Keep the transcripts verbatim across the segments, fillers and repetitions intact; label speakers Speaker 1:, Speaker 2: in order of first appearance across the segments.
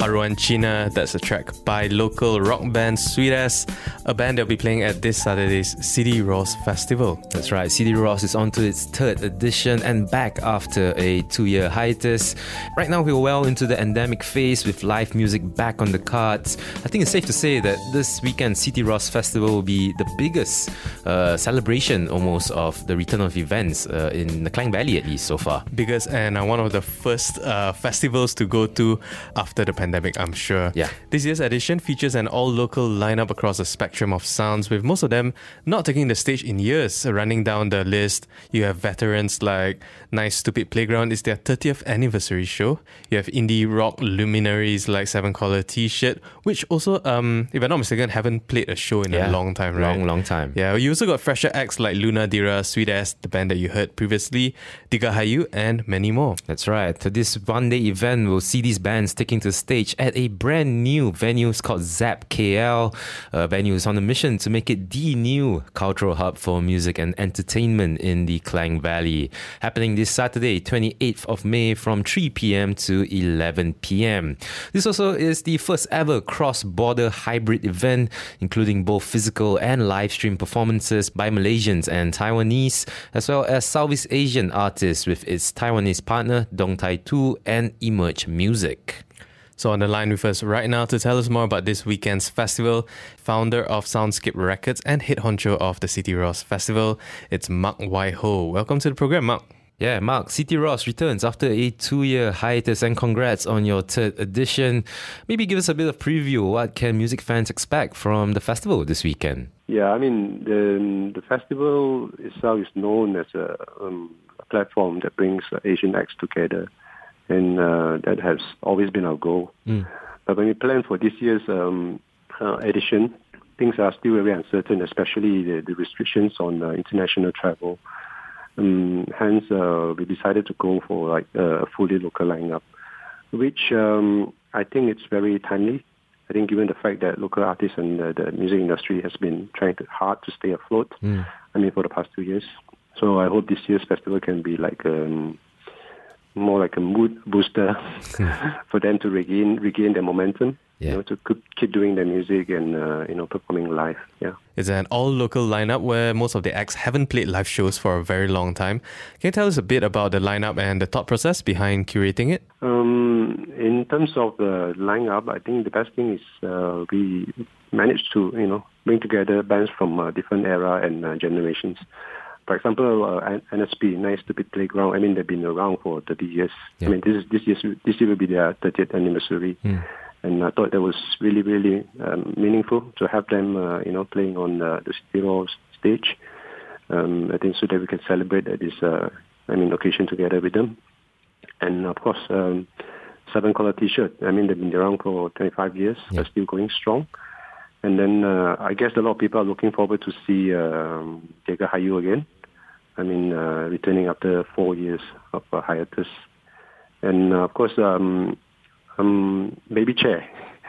Speaker 1: Maruancina. That's a track by local rock band Sweet Ass, a band that'll be playing at this Saturday's City Ross Festival.
Speaker 2: That's right, City Ross is on to its third edition and back after a two-year hiatus. Right now we're well into the endemic phase with live music back on the cards. I think it's safe to say that this weekend City Ross Festival will be the biggest uh, celebration almost of the return of events uh, in the Klang Valley, at least so far.
Speaker 1: Biggest and uh, one of the first uh, festivals to go to after the pandemic, I'm sure.
Speaker 2: Yeah.
Speaker 1: This year's edition features an all-local lineup across a spectrum of sounds, with most of them not taking the stage in years. Running down the list, you have veterans like Nice Stupid Playground. It's their thirtieth anniversary show. You have indie rock luminaries like Seven Collar T-Shirt, which also, um, if I'm not mistaken, haven't played a show in
Speaker 2: yeah.
Speaker 1: a long time, right?
Speaker 2: Long, long time.
Speaker 1: Yeah, you also got fresher acts like Luna Dira, Sweet Ass, the band that you heard previously, Digahayu, and many more.
Speaker 2: That's right. So this one-day event will see these bands taking to the stage at a brand new venue. It's called Zap K L. A venue is on a mission to make it the new cultural hub for music and entertainment in the Klang Valley. Happening this Saturday, twenty-eighth of May from three p.m. to eleven p.m. This also is the first ever cross-border hybrid event, including both physical and live stream performances by Malaysians and Taiwanese, as well as Southeast Asian artists with its Taiwanese partner Dong Tai Tu and Emerge Music.
Speaker 1: So on the line with us right now to tell us more about this weekend's festival, founder of Soundscape Records and head honcho of the City Ross Festival, it's Mark Wai Ho. Welcome to the program, Mark.
Speaker 2: Yeah, Mark, City Ross returns after a two-year hiatus, and congrats on your third edition. Maybe give us a bit of preview. What can music fans expect from the festival this weekend?
Speaker 3: Yeah, I mean, the, the festival itself is known as a, um, a platform that brings Asian acts together, and uh, that has always been our goal. Mm. But when we plan for this year's um, uh, edition, things are still very uncertain, especially the, the restrictions on uh, international travel. Um, hence, uh, we decided to go for like a fully local lineup, which um, I think it's very timely. I think given the fact that local artists and uh, the music industry has been trying to, hard to stay afloat, mm. I mean, for the past two years. So I hope this year's festival can be like um, more like a mood booster for them to regain regain their momentum. Yeah. You know, to keep doing their music and uh, you know, performing live. Yeah,
Speaker 1: it's an all-local lineup where most of the acts haven't played live shows for a very long time. Can you tell us a bit about the lineup and the thought process behind curating it?
Speaker 3: Um, in terms of the lineup, I think the best thing is uh, we managed to you know bring together bands from uh, different era and uh, generations. For example, uh, N S P, Nice Stupid Playground. I mean, they've been around for thirty years. Yeah. I mean, this is this year this year will be their thirtieth anniversary. Mm. And I thought that was really, really um, meaningful to have them, uh, you know, playing on uh, the City Ross stage. Um, I think so that we can celebrate at this, uh, I mean, occasion together with them. And of course, um, Seven Collar T-Shirt. I mean, they've been around for twenty-five years, yeah. But still going strong. And then uh, I guess a lot of people are looking forward to see um, Digahayu again. I mean, uh, returning after four years of uh, hiatus. And uh, of course, um, Um, Baby Chair.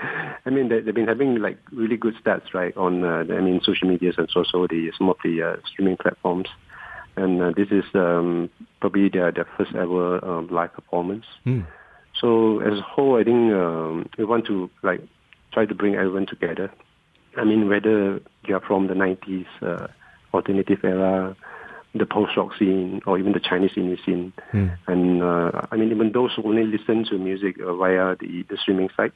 Speaker 3: I mean, they, they've been having like really good stats, right, on uh, I mean social medias and also the some of the uh, streaming platforms. And uh, this is um, probably their their first ever um, live performance. Mm. So as a whole, I think um, we want to like try to bring everyone together. I mean, whether you are from the nineties uh, alternative era, the post-rock scene, or even the Chinese indie scene. Mm. And, uh, I mean, even those who only listen to music uh, via the, the streaming sites,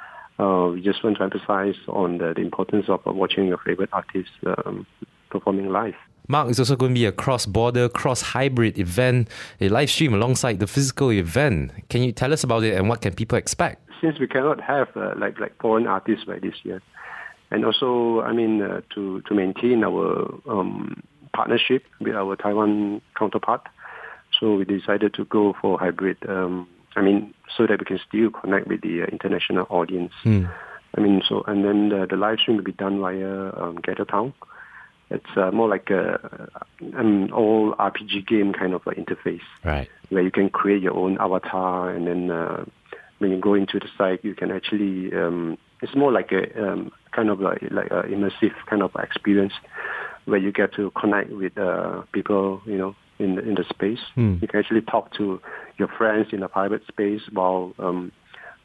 Speaker 3: uh, we just want to emphasize on the, the importance of uh, watching your favorite artists um, performing live.
Speaker 2: Mark, it's also going to be a cross-border, cross-hybrid event, a live stream alongside the physical event. Can you tell us about it and what can people expect?
Speaker 3: Since we cannot have uh, like like foreign artists right this year, and also, I mean, uh, to, to maintain our um, partnership with our Taiwan counterpart. So we decided to go for hybrid, um, I mean, so that we can still connect with the uh, international audience. Mm. I mean, so, and then the, the live stream will be done via um, Gather Town. It's uh, more like a, an old R P G game kind of uh, interface.
Speaker 2: Right.
Speaker 3: Where you can create your own avatar, and then uh, when you go into the site, you can actually, um, it's more like a um, kind of like, like an immersive kind of experience, where you get to connect with uh, people, you know, in the, in the space. Mm. You can actually talk to your friends in a private space while um,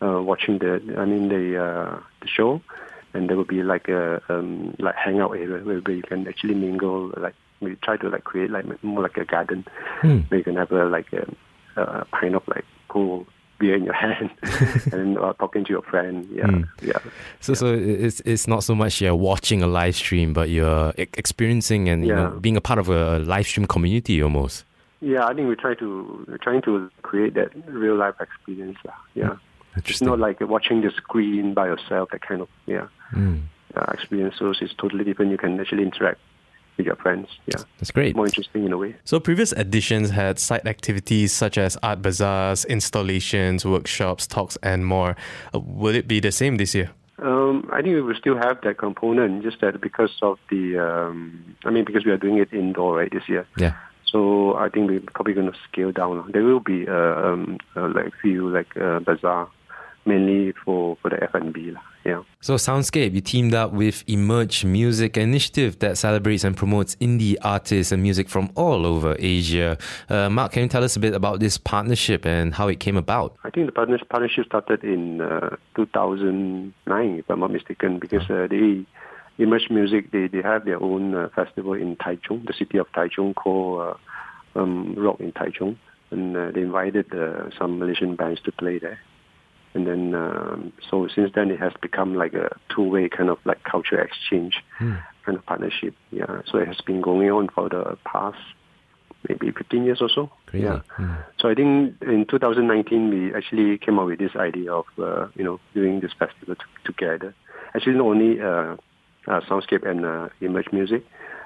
Speaker 3: uh, watching the, I mean the uh, the show, and there will be like a um, like hangout area where, where you can actually mingle. Like we try to like create like more like a garden
Speaker 2: Hmm.
Speaker 3: where you can have a like a, a kind of like cool beer in your hand and uh, talking to your friend. Yeah,
Speaker 2: Mm.
Speaker 3: yeah.
Speaker 2: So, so it's it's not so much you're watching a live stream, but you're e- experiencing and you
Speaker 3: Yeah.
Speaker 2: know, being a part of a live stream community almost.
Speaker 3: Yeah, I think we try to we're trying to create that real life experience. lah. Yeah, it's
Speaker 2: Interesting.
Speaker 3: not like watching the screen by yourself. That kind of yeah
Speaker 2: Mm.
Speaker 3: uh, experience. So it's totally different. You can actually interact with your friends. Yeah,
Speaker 2: That's great.
Speaker 3: more interesting in a way.
Speaker 1: So previous editions had side activities such as art bazaars, installations, workshops, talks, and more. Uh, will it be the same this year?
Speaker 3: Um, I think we will still have that component, just that because of the, um, I mean, because we are doing it indoor right this year.
Speaker 2: Yeah.
Speaker 3: So I think we're probably going to scale down. There will be uh, um, uh, like few like uh, bazaar, mainly for for the F and B lah. Yeah.
Speaker 2: So Soundscape, you teamed up with Emerge Music, an initiative that celebrates and promotes indie artists and music from all over Asia. Uh, Mark, can you tell us a bit about this partnership and how it came about?
Speaker 3: I think the partner- partnership started in uh, two thousand nine, if I'm not mistaken, because uh, they Emerge Music, they, they have their own uh, festival in Taichung, the city of Taichung, called uh, um, Rock in Taichung. And uh, they invited uh, some Malaysian bands to play there. And then, um, so since then, it has become like a two-way kind of like culture exchange
Speaker 2: Hmm.
Speaker 3: kind of partnership. Yeah, so it has been going on for the past maybe fifteen years or so.
Speaker 2: Crazy.
Speaker 3: Yeah.
Speaker 2: Hmm.
Speaker 3: So I think in two thousand nineteen, we actually came up with this idea of, uh, you know, doing this festival t- together. Actually, not only uh, uh, Soundscape and uh, Emerge Music,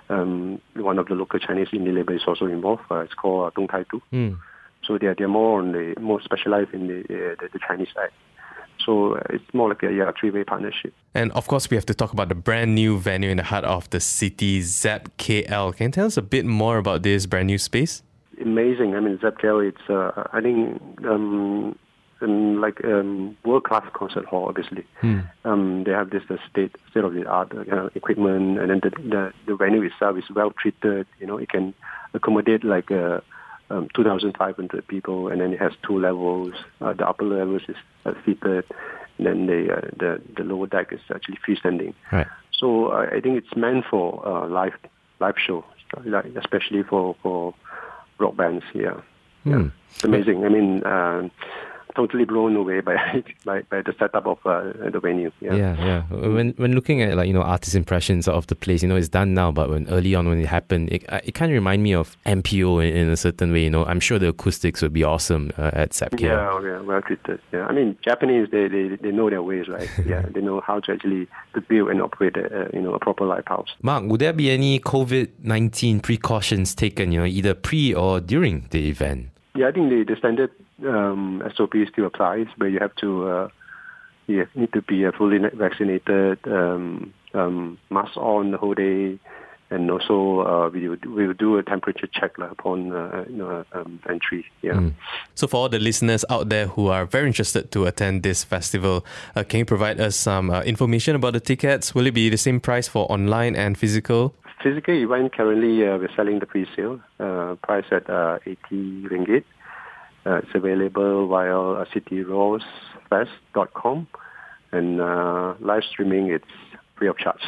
Speaker 3: um, one of the local Chinese indie label is also involved. Uh, it's called uh, Dong Tai Du.
Speaker 2: Hmm.
Speaker 3: So they are they're more on the more specialized in the uh, the, the Chinese side. So uh, it's more like a yeah three-way partnership.
Speaker 1: And of course, we have to talk about the brand new venue in the heart of the city, Zap K L. Can you tell us a bit more about this brand new space?
Speaker 3: Amazing. I mean, Zap K L, it's uh, I think um, um, like um, world-class concert hall. Obviously,
Speaker 2: Hmm.
Speaker 3: um, they have this uh, state state of the art uh, kind of equipment, and then the, the the venue itself is well treated. You know, it can accommodate like uh, um, two thousand five hundred people, and then it has two levels. Uh, the upper levels is uh, seated, and then the uh, the the lower deck is actually freestanding.
Speaker 2: Right.
Speaker 3: So uh, I think it's meant for uh, live live show, like, especially for for rock bands. Yeah, yeah.
Speaker 2: Hmm.
Speaker 3: It's amazing. I mean, uh, totally blown away by by, by the setup of uh, the venue. Yeah.
Speaker 2: Yeah, yeah. When when looking at like you know artist impressions of the place, you know it's done now, but when early on when it happened, it it kind of remind me of M P O in, in a certain way. You know, I'm sure the acoustics would be awesome uh, at Zap K L.
Speaker 3: Yeah, yeah, well treated. Yeah, I mean Japanese, they, they, they know their ways, right? Yeah, they know how to actually to build and operate a, a you know a proper live house.
Speaker 2: Mark, would there be any COVID nineteen precautions taken? You know, either pre or during the event?
Speaker 3: Yeah, I think the, the standard um, S O P still applies, where you have to uh, you need to be uh, fully vaccinated, um, um, mask on the whole day, and also uh, we will we will do a temperature check like, upon uh, you know um, entry. Yeah.
Speaker 2: Mm.
Speaker 1: So for all the listeners out there who are very interested to attend this festival, uh, can you provide us some uh, information about the tickets? Will it be the same price for online and physical?
Speaker 3: Physical event currently uh, we're selling the pre-sale uh, price at uh, eighty ringgit. Uh, it's available via uh, city rose fest dot com, and uh, live streaming it's free of charge.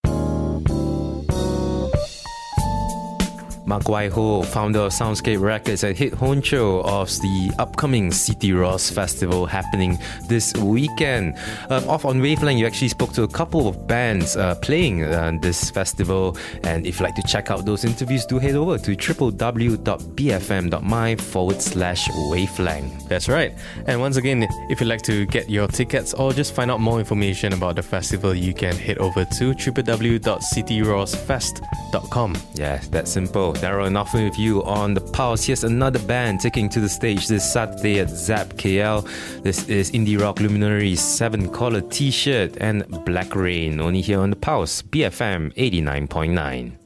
Speaker 2: Mark Waiho, founder of Soundscape Records and hit honcho of the upcoming City Ross Festival happening this weekend. Um, off on Wavelength, you actually spoke to a couple of bands uh, playing uh, this festival. And if you'd like to check out those interviews, do head over to www.bfm.my forward slash wavelength.
Speaker 1: That's right. And once again, if you'd like to get your tickets or just find out more information about the festival, you can head over to w w w dot city ross fest dot com.
Speaker 2: Yeah, that's simple. Daryl and Offering with you on The Pulse. Here's another band taking to the stage this Saturday at Zap K L. This is indie rock luminaries Seven Collar T-shirt and Black Rain. Only here on The Pulse, B F M eighty-nine point nine.